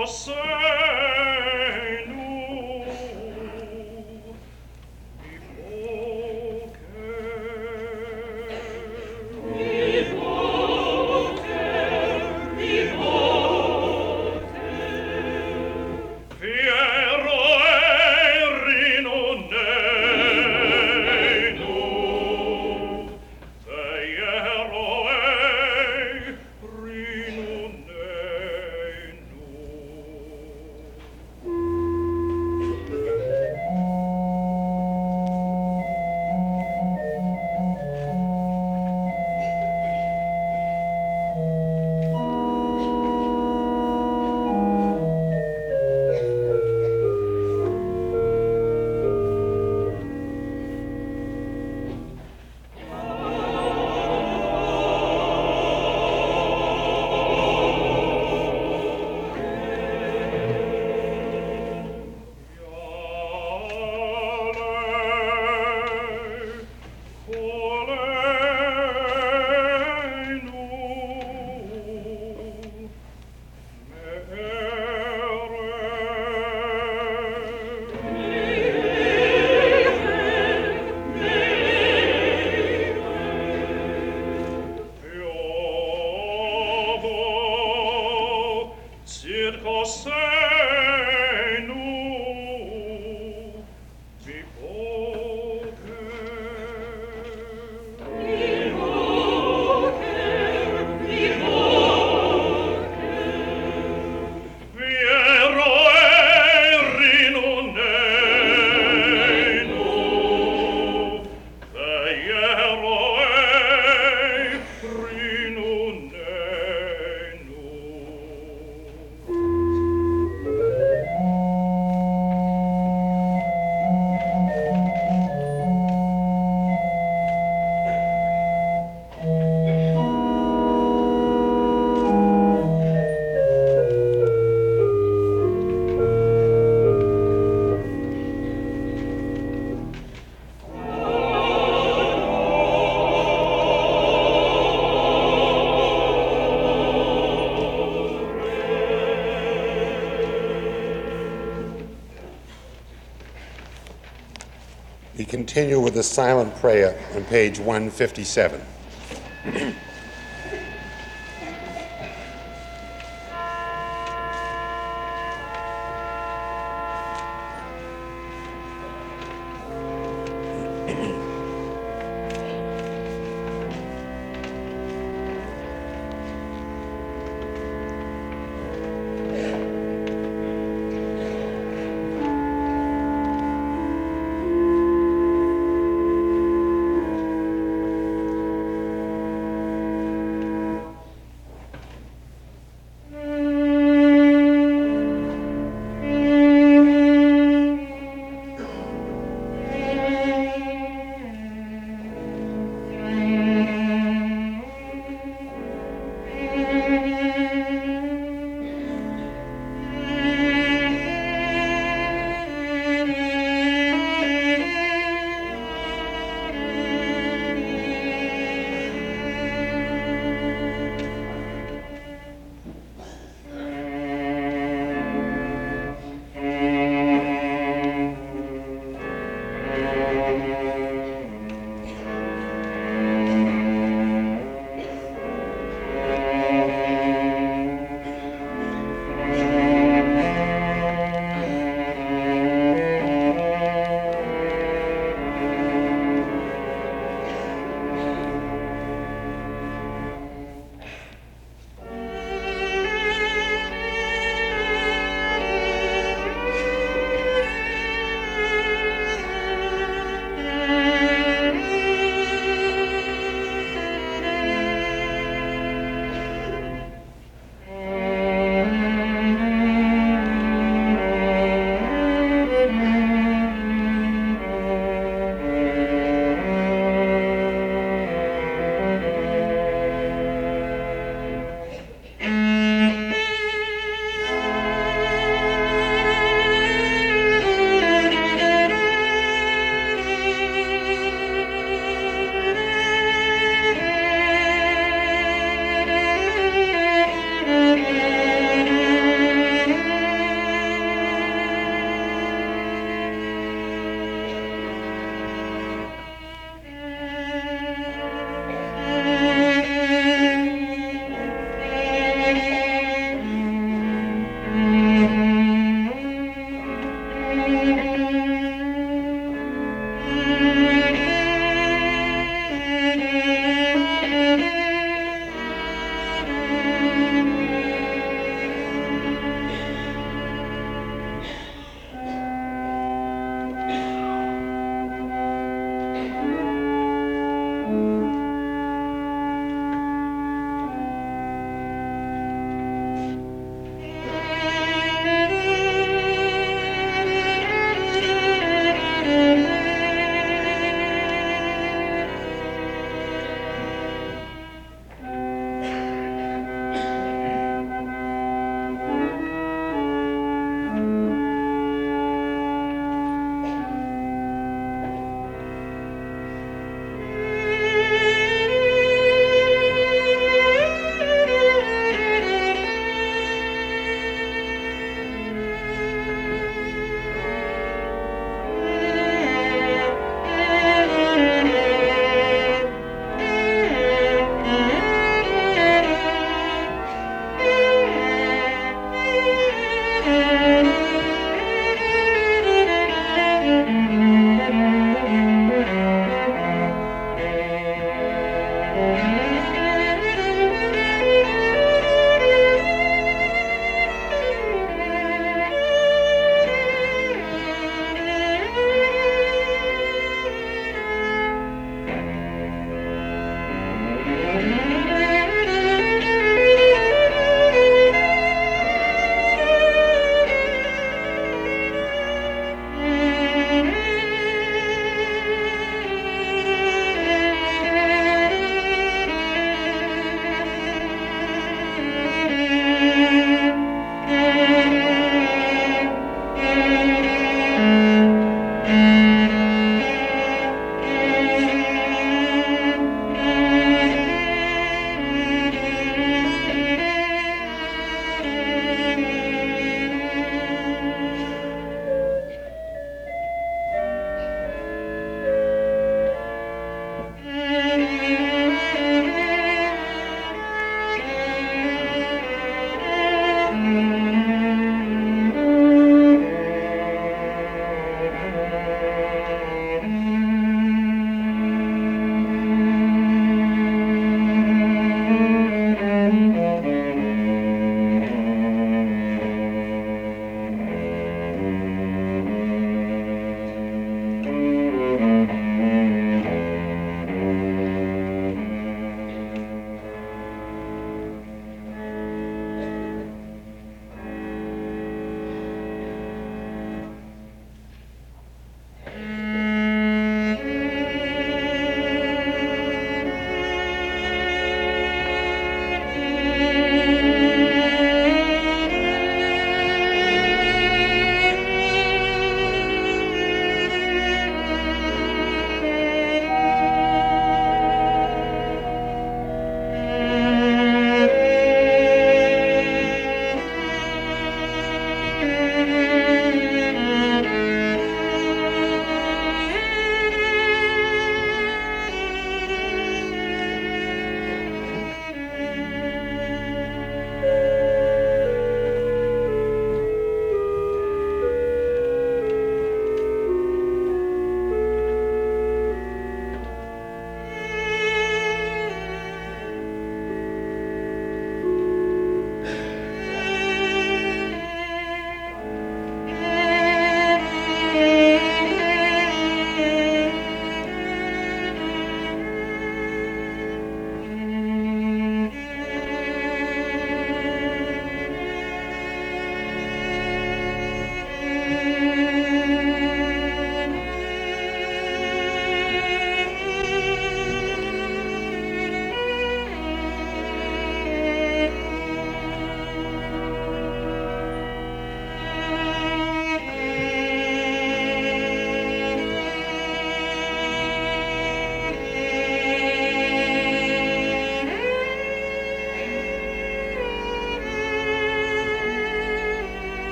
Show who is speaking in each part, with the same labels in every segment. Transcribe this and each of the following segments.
Speaker 1: We continue with the silent prayer on page 157.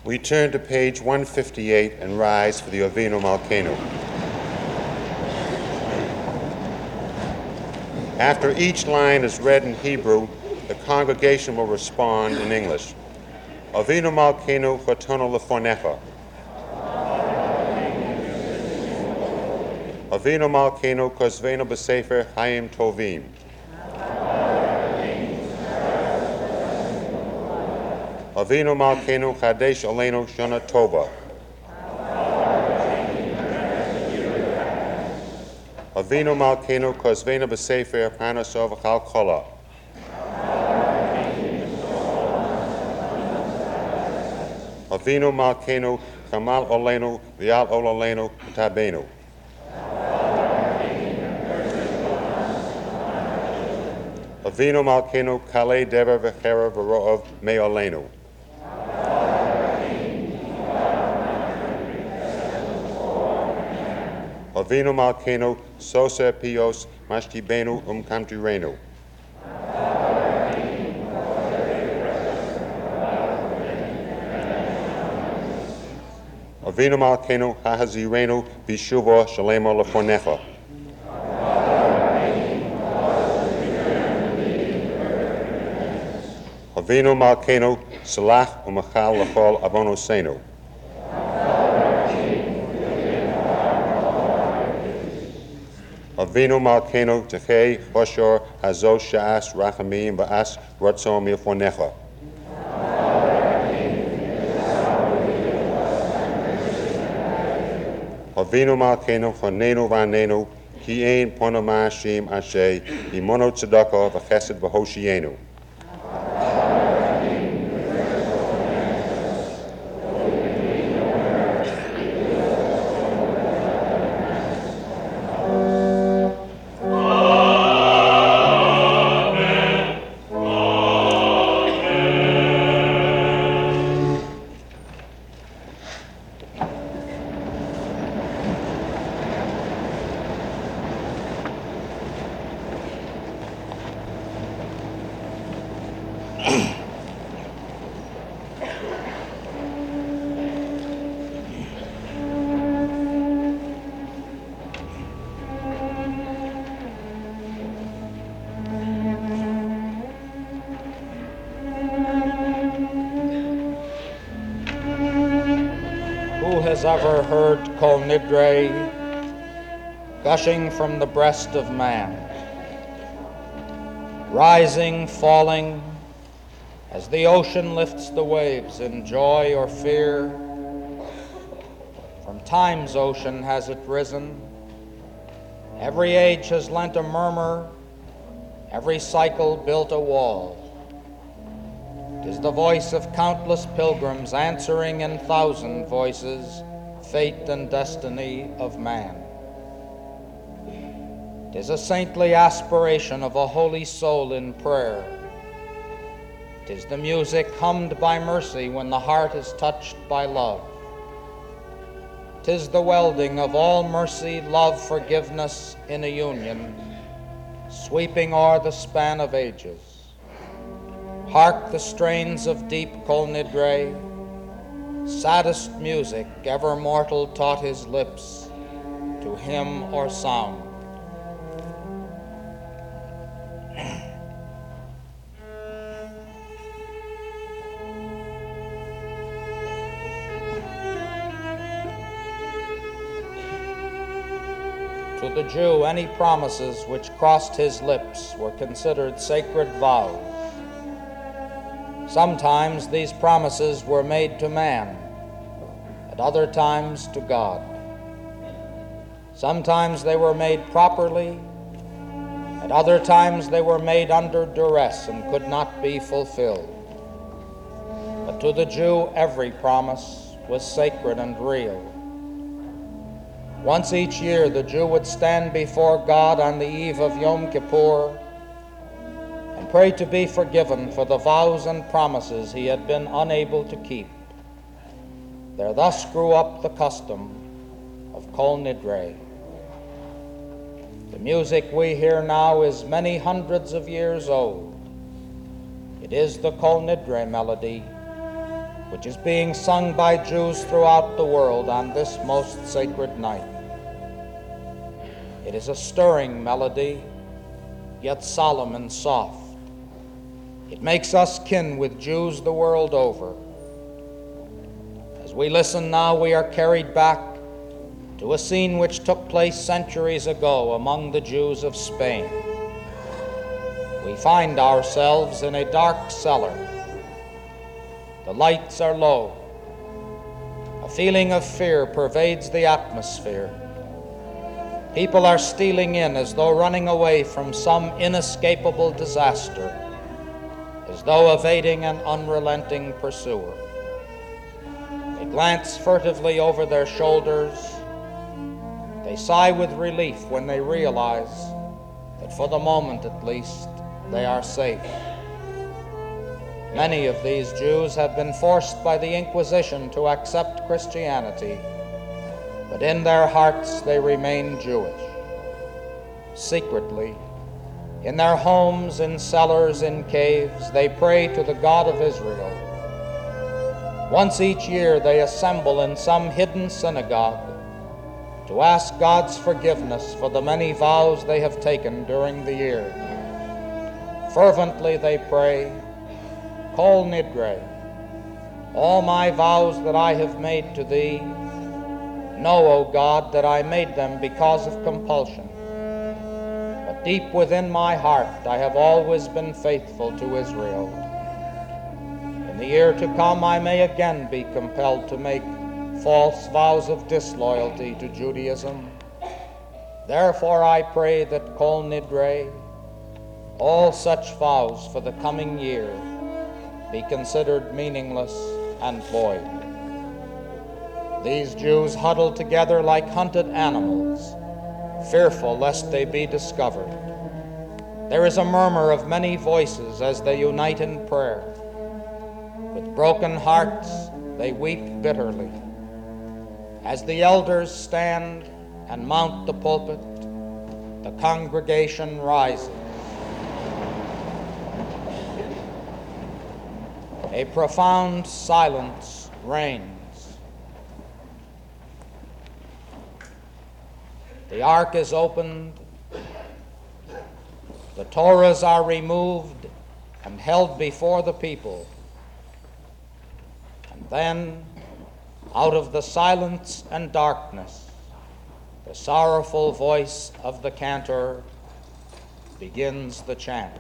Speaker 1: We turn to page 158 and rise for the Ovino Malkenu. After each line is read in Hebrew, the congregation will respond in English. Ovino Malkenu chotonu lefonecha. Ovino Malkenu kozvenu b'sefer hayim tovim. Avinu Malkenu Chadesh Aleinu Shana Tova. Avinu Malkenu Kozvena B'Sefer Parnasov Chal Kola. Avinu Malkenu Kamal Oleinu Vial Olaleinu Tabenu. Avinu Malkenu Kale Dever V'Chera V'Ro'ov Me'olenu. Avinu Malkenu Soser Pios Mashtibenu Kamtirenu. Avinu Malkenu Hahazirenu Vishuvo Shalemo Lefonecha. Avinu Malkenu Salach Umachal Lachol Abonosenu. Avinu Malkenu Techei Hoshor Hazo Sha'as Rachamim Ba'as Ratzom Milfonecha. Avinu Malkenu Chonenu Vanenu Ki Ein Ponomashim Ashe Imono Tzedakah V'Chesed V'Hoshienu.
Speaker 2: Has ever heard Kol Nidre gushing from the breast of man, rising, falling, as the ocean lifts the waves in joy or fear. From time's ocean has it risen. Every age has lent a murmur, every cycle built a wall. 'Tis the voice of countless pilgrims answering in thousand voices fate and destiny of man. 'Tis a saintly aspiration of a holy soul in prayer. 'Tis the music hummed by mercy when the heart is touched by love. 'Tis the welding of all mercy, love, forgiveness in a union, sweeping o'er the span of ages. Hark the strains of deep Kol Nidre, saddest music ever mortal taught his lips to hymn or sound. To the Jew, any promises which crossed his lips were considered sacred vows. Sometimes these promises were made to man, at other times to God. Sometimes they were made properly, at other times they were made under duress and could not be fulfilled. But to the Jew, every promise was sacred and real. Once each year, the Jew would stand before God on the eve of Yom Kippur and pray to be forgiven for the vows and promises he had been unable to keep. There thus grew up the custom of Kol Nidre. The music we hear now is many hundreds of years old. It is the Kol Nidre melody, which is being sung by Jews throughout the world on this most sacred night. It is a stirring melody, yet solemn and soft. It makes us kin with Jews the world over. As we listen now, we are carried back to a scene which took place centuries ago among the Jews of Spain. We find ourselves in a dark cellar. The lights are low. A feeling of fear pervades the atmosphere. People are stealing in as though running away from some inescapable disaster, as though evading an unrelenting pursuer. They glance furtively over their shoulders. They sigh with relief when they realize that for the moment at least, they are safe. Many of these Jews have been forced by the Inquisition to accept Christianity, but in their hearts they remain Jewish. Secretly, in their homes, in cellars, in caves, they pray to the God of Israel. Once each year they assemble in some hidden synagogue to ask God's forgiveness for the many vows they have taken during the year. Fervently they pray, Kol Nidre, all my vows that I have made to thee, know, O God, that I made them because of compulsion. But deep within my heart I have always been faithful to Israel. In the year to come I may again be compelled to make false vows of disloyalty to Judaism. Therefore I pray that Kol Nidre, all such vows for the coming year, be considered meaningless and void. These Jews huddle together like hunted animals, fearful lest they be discovered. There is a murmur of many voices as they unite in prayer. With broken hearts, they weep bitterly. As the elders stand and mount the pulpit, the congregation rises. A profound silence reigns. The ark is opened, the Torahs are removed and held before the people. And then, out of the silence and darkness, the sorrowful voice of the cantor begins the chant.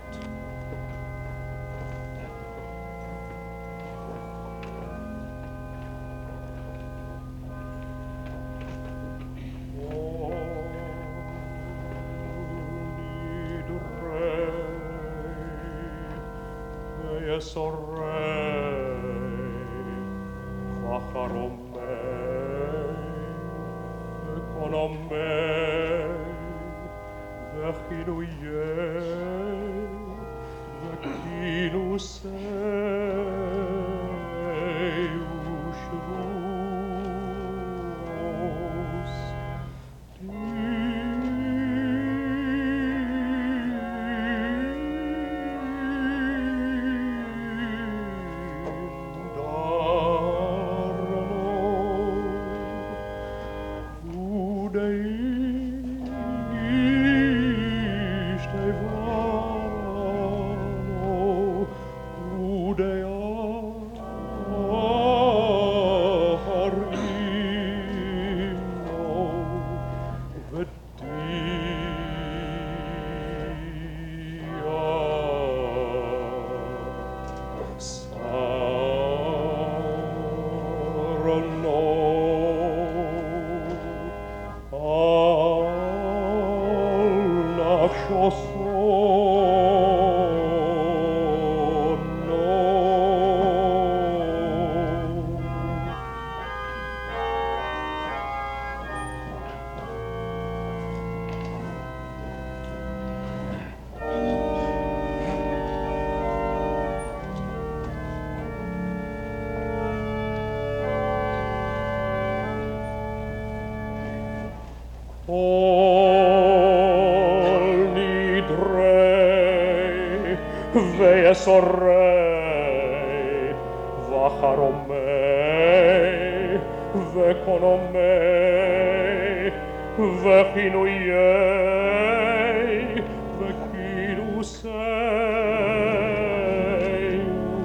Speaker 3: Sorrei, vacharom Vacharomei, Veconomei, Vechinuyei, Vechinusei,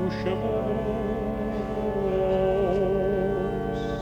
Speaker 3: Ushabus.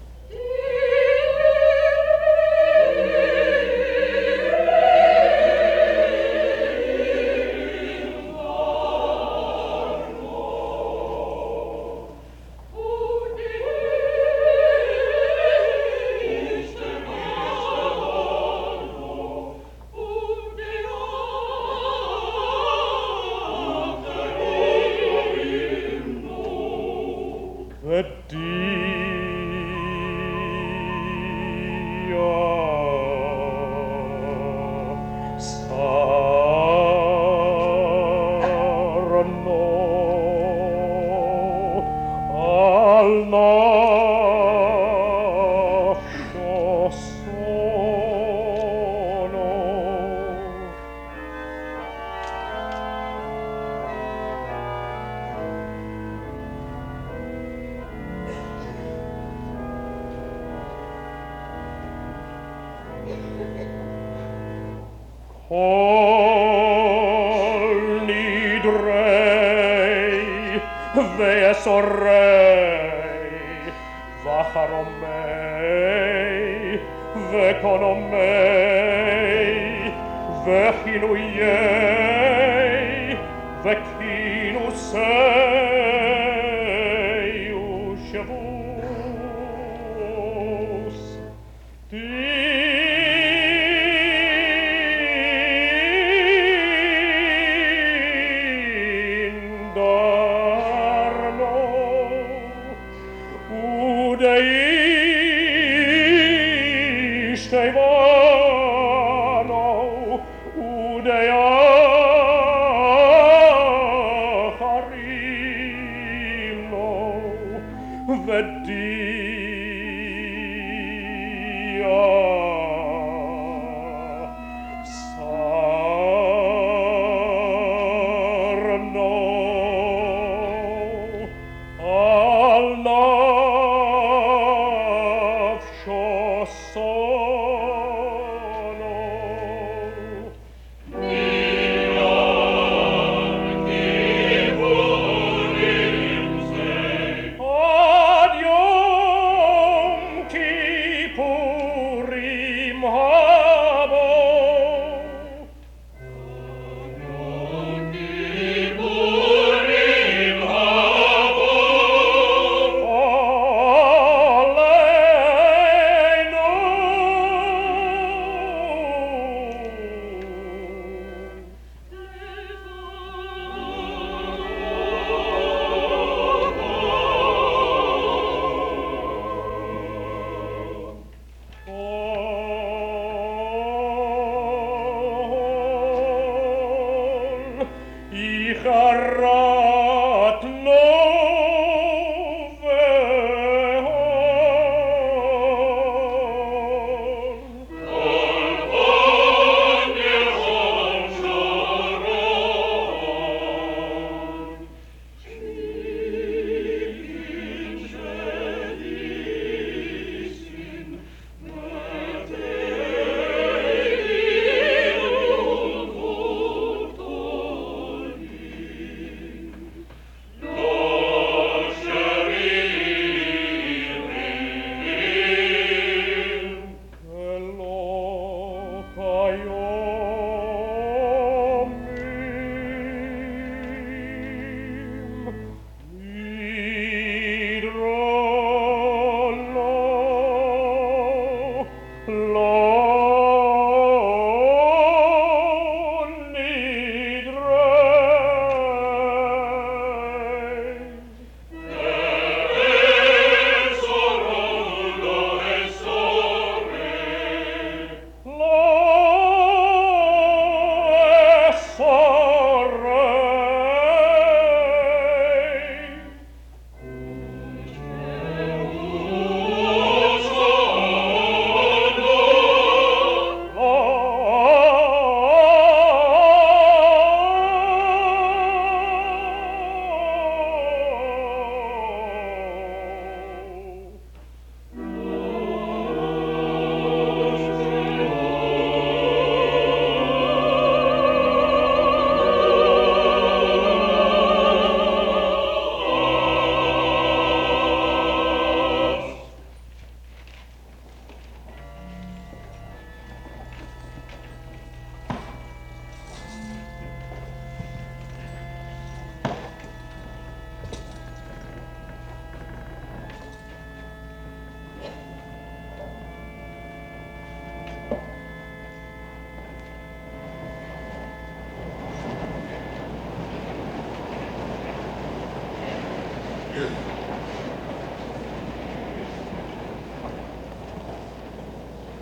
Speaker 3: Col nidrei, veesorrei, vacharomei, veconomei, vechinuyei, vechinusei, ushavus. Indarno, udeistevano, udeacharino, vedia.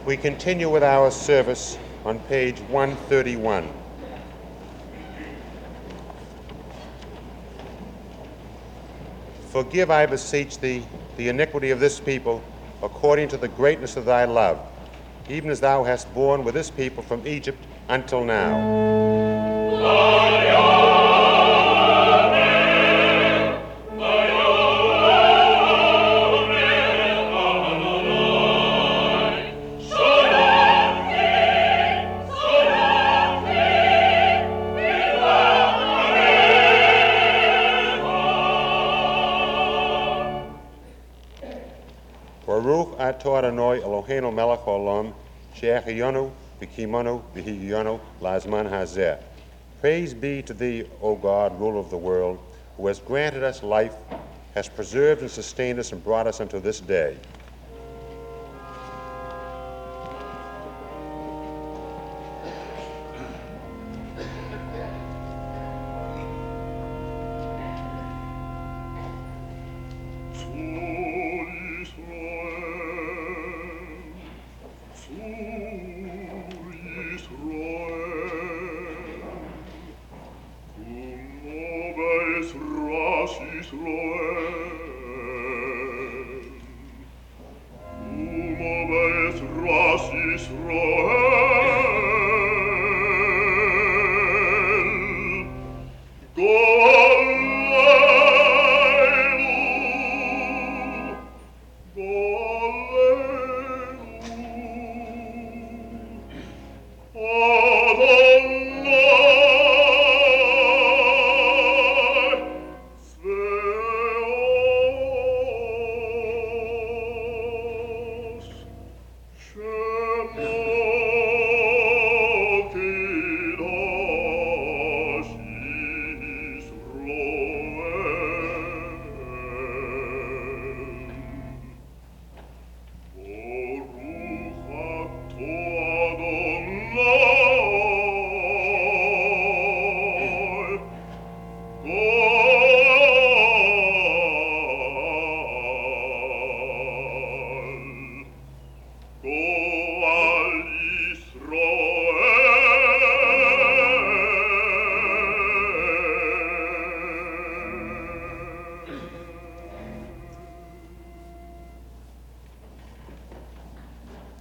Speaker 1: We continue with our service on page 131. Forgive, I beseech thee, the iniquity of this people, according to the greatness of thy love, even as thou hast borne with this people from Egypt until now. Baruch atah Adonai Eloheinu melech haolam, she'echeyonu v'kimonu v'hiyonu lazman hazeh. Praise be to thee, O God, ruler of the world, who has granted us life, has preserved and sustained us, and brought us unto this day.
Speaker 3: Israel